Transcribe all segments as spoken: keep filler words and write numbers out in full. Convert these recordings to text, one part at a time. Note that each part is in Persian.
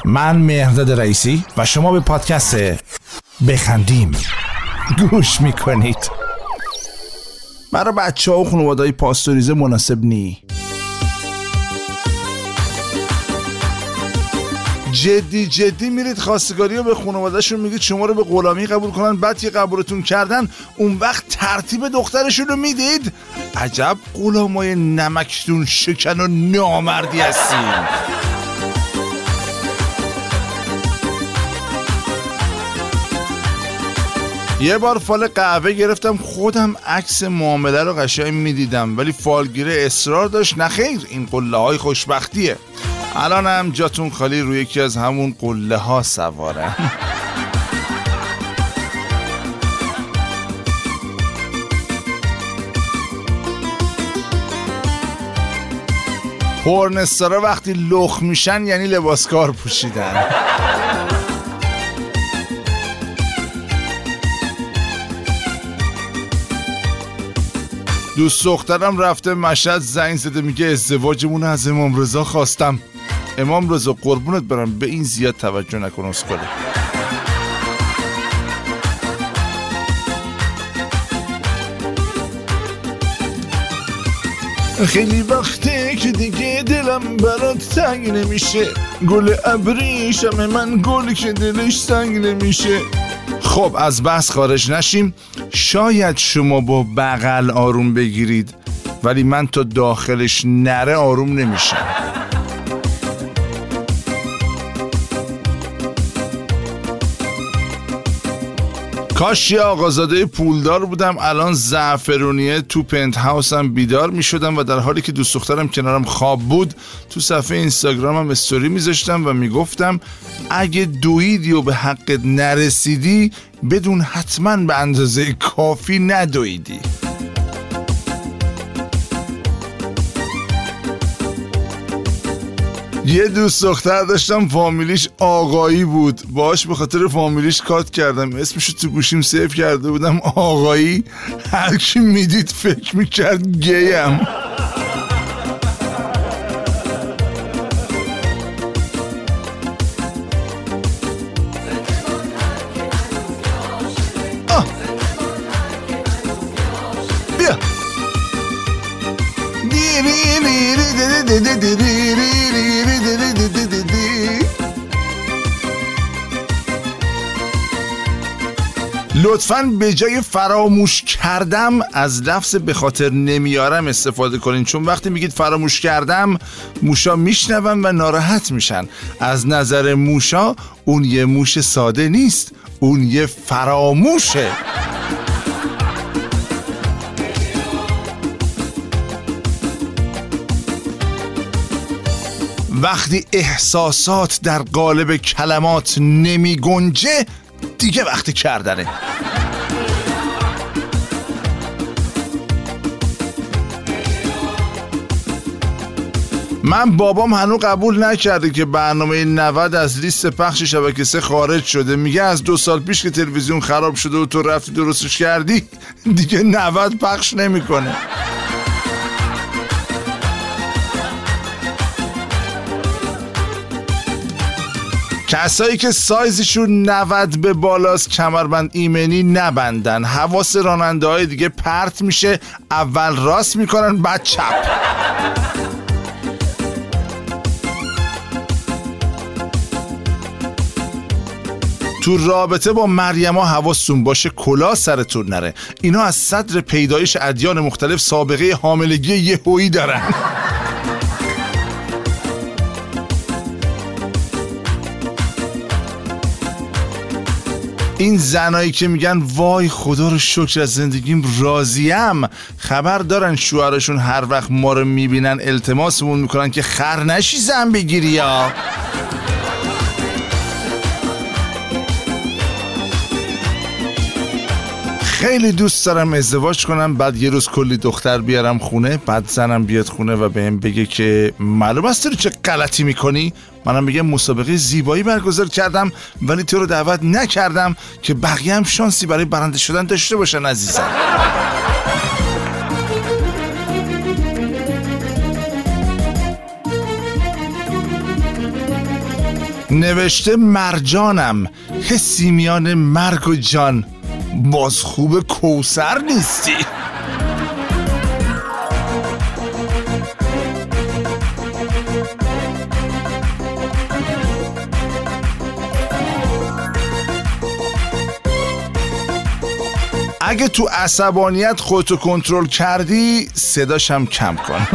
من مهرداد رئیسی و شما به پادکست بخندیم گوش میکنید. برای بچه ها و خانواده‌های پاستوریزه مناسب نی. جدی جدی میرید خواستگاری رو به خانواده‌شون میگید شما رو به غلامی قبول کنن، بعد که قبولتون کردن اون وقت ترتیب دخترشون رو میدید؟ عجب غلامای نمکتون شکن و نامردی هستین. یه بار فال قهوه گرفتم، خودم عکس معامله رو قشنگ میدیدم ولی فالگیره اصرار داشت نخیر این قله های خوشبختیه. الان هم جاتون خالی روی یکی از همون قله ها سوارم. پورنستارا وقتی لخ میشن یعنی لباسکار پوشیدن. دوست دخترم رفته مشهد، زنگ زده میگه ازدواجمون از امام رضا خواستم. امام رضا قربونت برم به این زیاد توجه نکن اسکله. خیلی وقته که دیگه دلم برات تنگ نمیشه، گل ابریشم من گل که دلش تنگ نمیشه. خب از بحث خارج نشیم. شاید شما با بغل آروم بگیرید ولی من تا داخلش نره آروم نمیشم. کاش یه آقازاده پولدار بودم، الان زعفرونیه تو پنت هاوسم بیدار می شدم و در حالی که دوست دخترم کنارم خواب بود تو صفحه اینستاگرامم استوری می ذاشتم و می گفتم اگه دویدی و به حقت نرسیدی بدون حتما به اندازه کافی ندویدی. یه دوست دختر داشتم فامیلیش آقایی بود، باهاش به خاطر فامیلیش کات کردم، اسمشو تو گوشیم سیف کرده بودم آقایی. هر کی میدید فکر میکرد گیم. بیا لطفاً به جای فراموش کردم از لفظ به خاطر نمیارم استفاده کنین، چون وقتی میگید فراموش کردم موشا میشنون و ناراحت میشن. از نظر موشا اون یه موش ساده نیست، اون یه فراموشه. وقتی احساسات در قالب کلمات نمی گنجه دیگه وقتی کردنه. من بابام هنوز قبول نکرده که برنامه نود از لیست پخش شبکه سه خارج شده. میگه از دو سال پیش که تلویزیون خراب شده و تو رفتی درستش کردی دیگه نود پخش نمیکنه. کسایی که سایزشون نود به بالاست کمربند ایمنی نبندن. حواس راننده های دیگه پرت میشه، اول راست میکنن بعد چپ. تو رابطه با مریما حواستون باشه کلاه سرتون نره. اینا از صدر پیدایش ادیان مختلف سابقه حاملگی یهویی دارن. این زنایی که میگن وای خدا رو شکر از زندگیم راضیم، خبر دارن شوهرشون هر وقت ما رو میبینن التماسمون میکنن که خر نشی زن بگیری یا. خیلی دوست دارم ازدواج کنم، بعد یه روز کلی دختر بیارم خونه، بعد زنم بیاد خونه و بهم بگه که معلوم است تو چه غلطی میکنی. منم میگم مسابقه زیبایی برگزار کردم ولی تو رو دعوت نکردم که بقیه هم شانسی برای برنده شدن داشته باشن عزیزم. نوشته مرجانم حسی میان مرگ و جان، باز خوب کوثر نیستی. اگه تو عصبانیت خودتو کنترل کردی صداشم کم کن.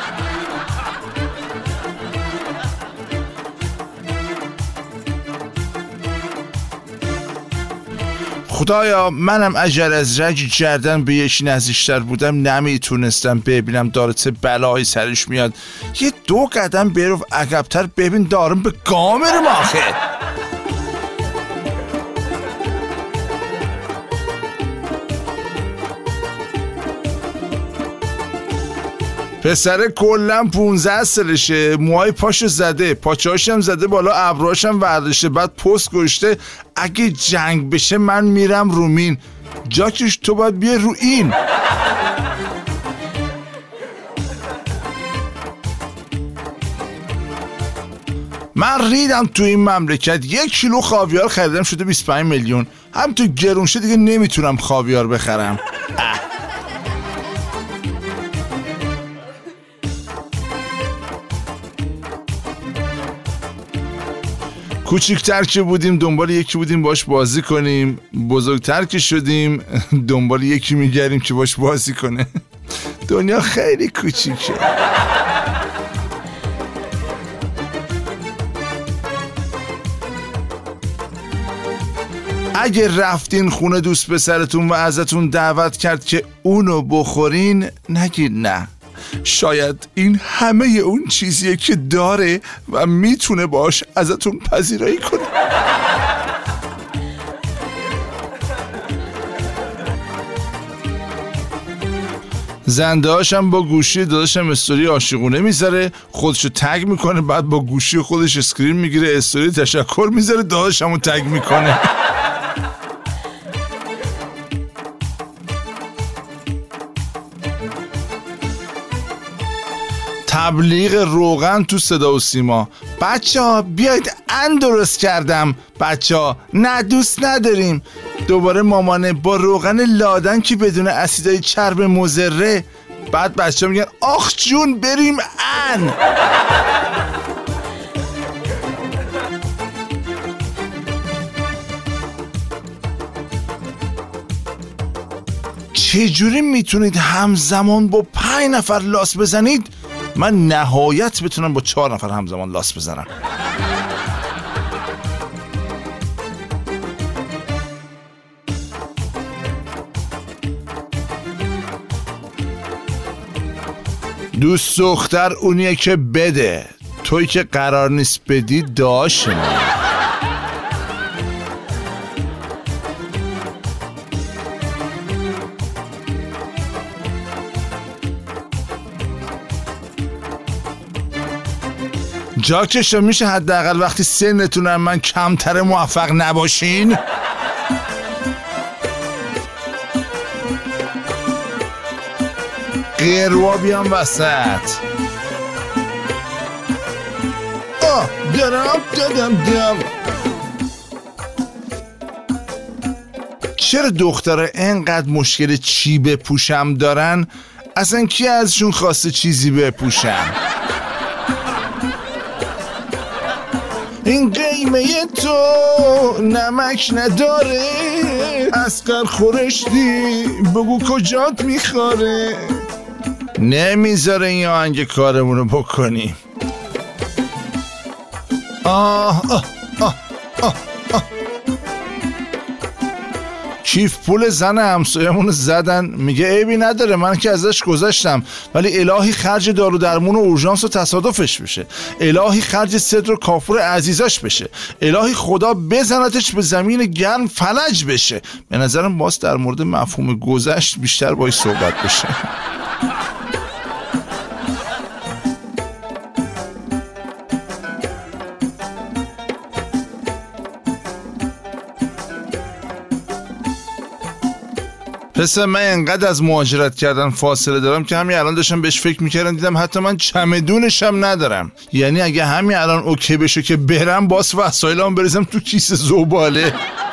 خدایا منم اگر از رگ گردن به یکی نزدیکتر بودم نمیتونستم ببینم داره چه بلایی سرش میاد. یه دو قدم برو عقب‌تر ببین دارم به گام میرم آخه. پسر کلن پونزده سالشه، موهای پاشو زده، پاچاشم زده بالا، ابروهاشم ورداشته، بعد پست گوشته اگه جنگ بشه من میرم رومین. جاکش تو باید بیا رو این. من ریدم تو این مملکت. یک کیلو خاویار خریدم شده بیست و پنج میلیون. هم تو گرون شده دیگه نمیتونم خاویار بخرم. اه. کوچیکتر که بودیم دنبال یکی بودیم باش بازی کنیم، بزرگتر که شدیم دنبال یکی میگردیم که باش بازی کنه. دنیا خیلی کوچیکه. اگه رفتین خونه دوست پسرتون و ازتون دعوت کرد که اونو بخورین، نگید نه. شاید این همه اون چیزیه که داره و میتونه باش ازتون پذیرایی کنه. زنده هاشم با گوشی داداشم استوری عاشقونه میذاره، خودشو تگ میکنه، بعد با گوشی خودش اسکرین میگیره، استوری تشکر میذاره، داداشمو تگ میکنه. تبلیغ روغن تو صدا و سیما. بچه ها بیاید ان درست کردم. بچه ها نه دوست نداریم. دوباره مامانه با روغن لادن که بدون اسیدای چرب مضره. بعد بچه ها میگن آخ جون بریم ان. چجوری میتونید همزمان با پنج نفر لاس بزنید؟ من نهایت بتونم با چهار نفر همزمان لاس بزنم. دوست دختر اونیه که بده، توی که قرار نیست بدی داشمی. جاکشو میشه حداقل وقتی سنتونم من کمتر موفق نباشین؟ قیروا بیام وسط. آه درم دادم دم. چرا دختره اینقدر مشکل چی بپوشم دارن؟ اصلا کی ازشون خواسته چیزی بپوشم؟ این قیمه تو نمک نداره، اسقر خورشتی بگو کجات میخوره. نمیذاره این آهنگ کارمونو بکنیم. آه آه آه آه آه. کیف پول زن همسایه‌مون زدن، میگه عیبی نداره من که ازش گذشتم، ولی الهی خرج دارو درمون و اورژانس و تصادفش بشه، الهی خرج صدر و کافور عزیزاش بشه، الهی خدا بزنتش به زمین گرم فلج بشه. به نظرم باز در مورد مفهوم گذشت بیشتر باید صحبت بشه. پسر من انقدر از مهاجرت کردن فاصله دارم که همین الان داشتم بهش فکر میکردم، دیدم حتی من چمدونشم ندارم. یعنی اگه همین الان اوکی بشه که برم، باز وسایلام بریزم تو کیسه زباله.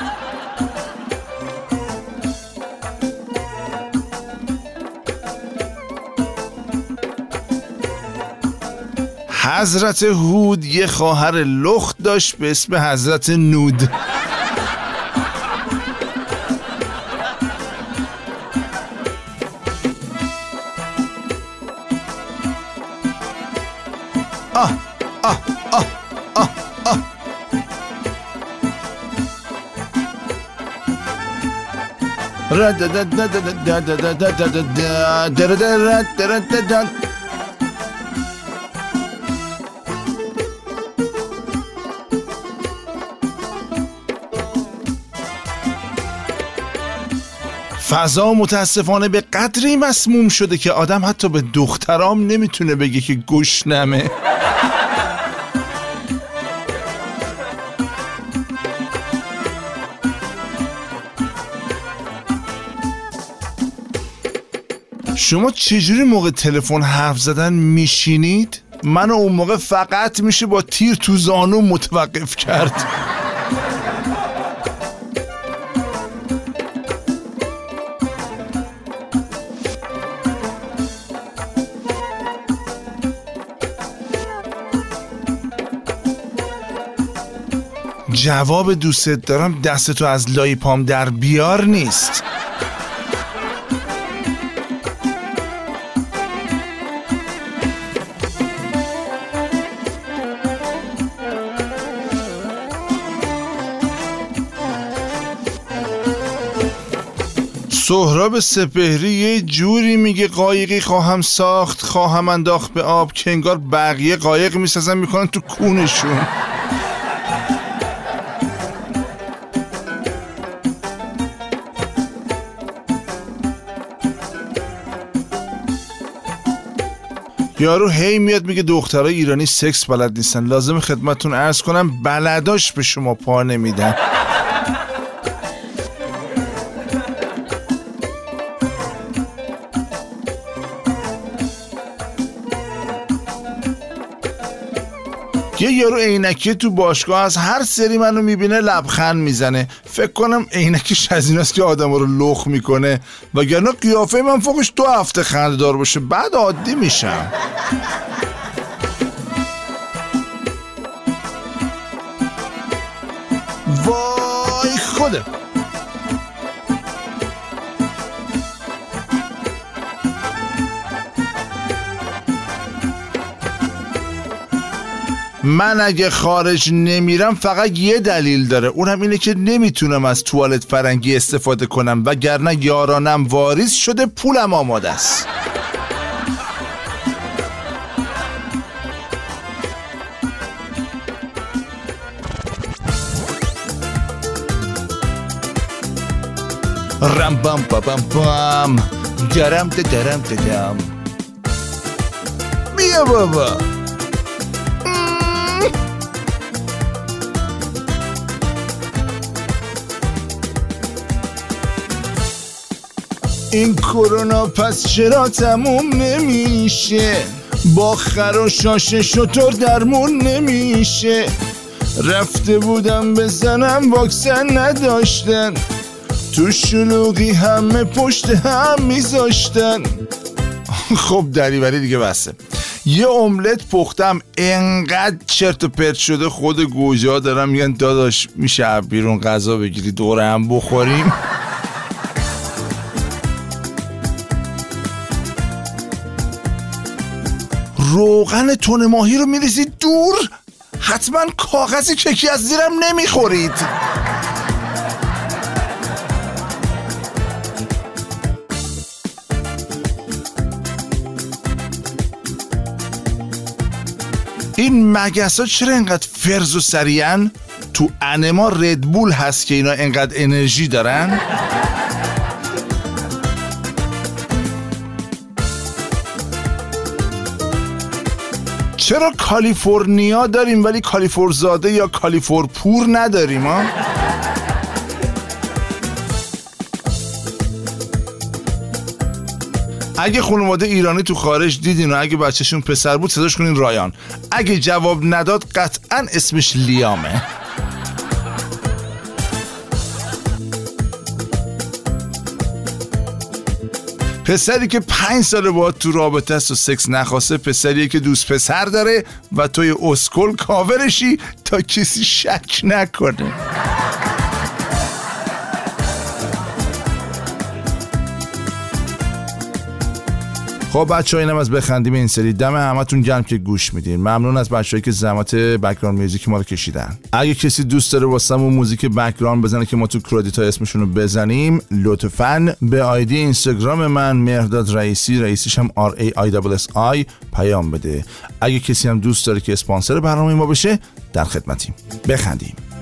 حضرت هود یه خواهر لخت داشت به اسم حضرت نود. آه آه آه آه آه فضا متاسفانه به قدری مسموم شده که آدم حتی به دخترام نمیتونه بگه که گشنمه. شما چجوری موقع تلفن حرف زدن میشینید؟ منو اون موقع فقط میشه با تیر تو زانو متوقف کرد. جواب دوستت دارم دستتو از لای پام در بیار نیست. سهراب سپهری یه جوری میگه قایقی خواهم ساخت، خواهم انداخت به آب، که انگار بقیه قایق میسازن میکنن تو کونشون. یارو هی میاد میگه دخترای ایرانی سکس بلد نیستن. لازم خدمتتون عرض کنم بلداش به شما پا نمیدن. یه یارو عینکی تو باشگاه از هر سری منو میبینه لبخند میزنه. فکر کنم عینکیش از ایناست که آدم رو لخ میکنه، وگرنه قیافه من فوقش دو هفته خنده دار باشه بعد عادی میشم. وای خوده. من اگه خارج نمیرم فقط یه دلیل داره، اونم اینه که نمیتونم از توالت فرنگی استفاده کنم، وگرنه یارانم واریز شده، پولم آماده است. رم بام بام بام درم درم درم. بیا بابا. این کرونا پس چرا تموم نمیشه؟ با خر و شاش شطور درمون نمیشه. رفته بودم بزنم واکسن نداشتن، تو شلوغی همه پشت هم میذاشتن. خب دریوری دیگه بسه. یه املت پختم انقدر چرت و پرت شده خود گوجه دارم میگن داداش میشه بیرون غذا بگیری دوره هم بخوریم. روغن تن ماهی رو میریزید دور، حتما کاغذی ککی از زیرم نمیخورید. این مگسا چرا اینقدر فرز و سریعن؟ تو انما ردبول هست که اینا اینقدر انرژی دارن؟ چرا کالیفرنیا داریم ولی کالیفرزاده یا کالیفرپور نداریم ها؟ اگه خانواده ایرانی تو خارج دیدین و اگه بچهشون پسر بود صداش کنین رایان. اگه جواب نداد قطعا اسمش لیامه. پسری که پنج ساله باهات تو رابطه است و سکس نخواسته پسریه که دوست پسر داره و توی اسکل کاورشی تا کسی شک نکنه. خب بچه‌ها اینم از بخندیم این سری. دم همتون گرم که گوش میدین. ممنون از بچه‌هایی که زحمت بک‌گراند میوزیک ما رو کشیدن. اگه کسی دوست داره واسمون موزیک بک‌گراند بزنه که ما تو کردیت ها اسمشون رو بزنیم، لطفاً به آیدی اینستاگرام من مهرداد رئیسی، رئیسیش هم آر ای آی دبل اس آی پیام بده. اگه کسی هم دوست داره که اسپانسر برنامه ما بشه، در خدمتیم. بخندیم.